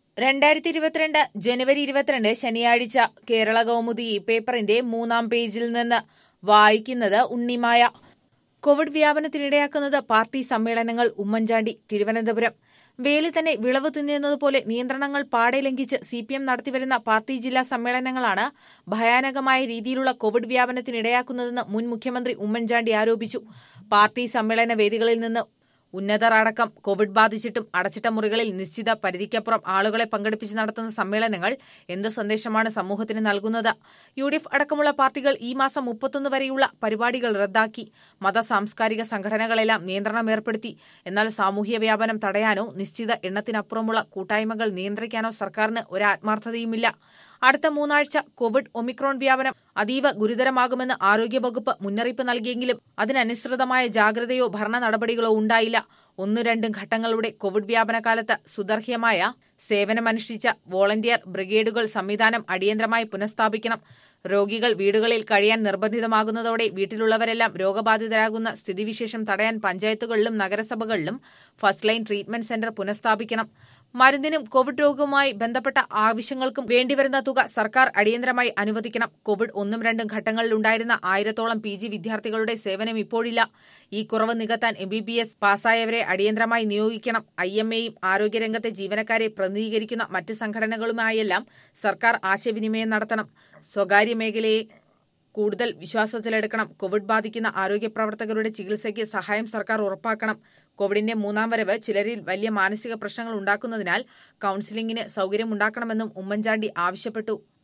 2022 ജനുവരി 22 ശനിയാഴ്ച കേരള കൗമുദി പേപ്പറിന്റെ 3-ാം പേജിൽ നിന്ന് വായിക്കുന്നത് ഉണ്ണിമായ. കോവിഡ് വ്യാപനത്തിനിടയാക്കുന്നത് പാർട്ടി സമ്മേളനങ്ങൾ. ഉമ്മൻചാണ്ടി തിരുവനന്തപുരം. വേലി തന്നെ വിളവ് തിന്നുന്നതുപോലെ നിയന്ത്രണങ്ങൾ പാടെ ലംഘിച്ച് സിപിഎം നടത്തിവരുന്ന പാർട്ടി ജില്ലാ സമ്മേളനങ്ങളാണ് ഭയാനകമായ രീതിയിലുള്ള കോവിഡ് വ്യാപനത്തിനിടയാക്കുന്നതെന്ന് മുൻ മുഖ്യമന്ത്രി ഉമ്മൻചാണ്ടി ആരോപിച്ചു. പാർട്ടി സമ്മേളന വേദികളിൽ നിന്ന് ഉന്നതർ അടക്കം കോവിഡ് ബാധിച്ചിട്ടും അടച്ചിട്ട മുറികളിൽ നിശ്ചിത പരിധിക്കപ്പുറം ആളുകളെ പങ്കെടുപ്പിച്ച് നടത്തുന്ന സമ്മേളനങ്ങൾ എന്ത് സന്ദേശമാണ് സമൂഹത്തിന് നൽകുന്നത്? UDF അടക്കമുള്ള പാർട്ടികൾ ഈ മാസം 31 വരെയുള്ള പരിപാടികൾ റദ്ദാക്കി. സാംസ്കാരിക സംഘടനകളെല്ലാം നിയന്ത്രണം ഏർപ്പെടുത്തി. എന്നാൽ സാമൂഹ്യ വ്യാപനം തടയാനോ നിശ്ചിത എണ്ണത്തിനപ്പുറമുള്ള കൂട്ടായ്മകൾ നിയന്ത്രിക്കാനോ സർക്കാരിന് ഒരാത്മാർത്ഥതയുമില്ല. അടുത്ത 3 ആഴ്ച കോവിഡ് ഒമിക്രോൺ വ്യാപനം അതീവ ഗുരുതരമാകുമെന്ന് ആരോഗ്യവകുപ്പ് മുന്നറിയിപ്പ് നൽകിയെങ്കിലും അതിനനുസൃതമായ ജാഗ്രതയോ ഭരണ നടപടികളോ ഉണ്ടായില്ല. 1-2 ഘട്ടങ്ങളുടെ കോവിഡ് വ്യാപനകാലത്ത് സുദർഹ്യമായ സേവനമനുഷ്ഠിച്ച വോളണ്ടിയർ ബ്രിഗേഡുകൾ സംവിധാനം അടിയന്തരമായി പുനഃസ്ഥാപിക്കണം. രോഗികൾ വീടുകളിൽ കഴിയാൻ നിർബന്ധിതമാകുന്നതോടെ വീട്ടിലുള്ളവരെല്ലാം രോഗബാധിതരാകുന്ന സ്ഥിതിവിശേഷം തടയാൻ പഞ്ചായത്തുകളിലും നഗരസഭകളിലും ഫസ്റ്റ് ലൈൻ ട്രീറ്റ്മെന്റ് സെന്റർ പുനഃസ്ഥാപിക്കണം. മരുന്നിനും കോവിഡ് രോഗവുമായി ബന്ധപ്പെട്ട ആവശ്യങ്ങൾക്കും വേണ്ടിവരുന്ന തുക സർക്കാർ അടിയന്തരമായി അനുവദിക്കണം. കോവിഡ് 1-2 ഘട്ടങ്ങളിലുണ്ടായിരുന്ന 1000-ഓളം PG വിദ്യാർത്ഥികളുടെ സേവനം ഇപ്പോഴില്ല. ഈ കുറവ് നികത്താൻ MBBS പാസ്സായവരെ അടിയന്തരമായി നിയോഗിക്കണം. IMAയും ആരോഗ്യരംഗത്തെ ജീവനക്കാരെ പ്രതിനിധീകരിക്കുന്ന മറ്റ് സംഘടനകളുമായെല്ലാം സർക്കാർ ആശയവിനിമയം നടത്തണം. സ്വകാര്യ മേഖലയെ കൂടുതൽ വിശ്വാസത്തിലെടുക്കണം. കോവിഡ് ബാധിക്കുന്ന ആരോഗ്യപ്രവർത്തകരുടെ ചികിത്സയ്ക്ക് സഹായം സർക്കാർ ഉറപ്പാക്കണം. കോവിഡിന്റെ 3-ാം വരവ് ചിലരിൽ വലിയ മാനസിക പ്രശ്നങ്ങൾ ഉണ്ടാക്കുന്നതിനാൽ കൌൺസിലിംഗിന് സൌകര്യമുണ്ടാക്കണമെന്നും ഉമ്മൻചാണ്ടി ആവശ്യപ്പെട്ടു.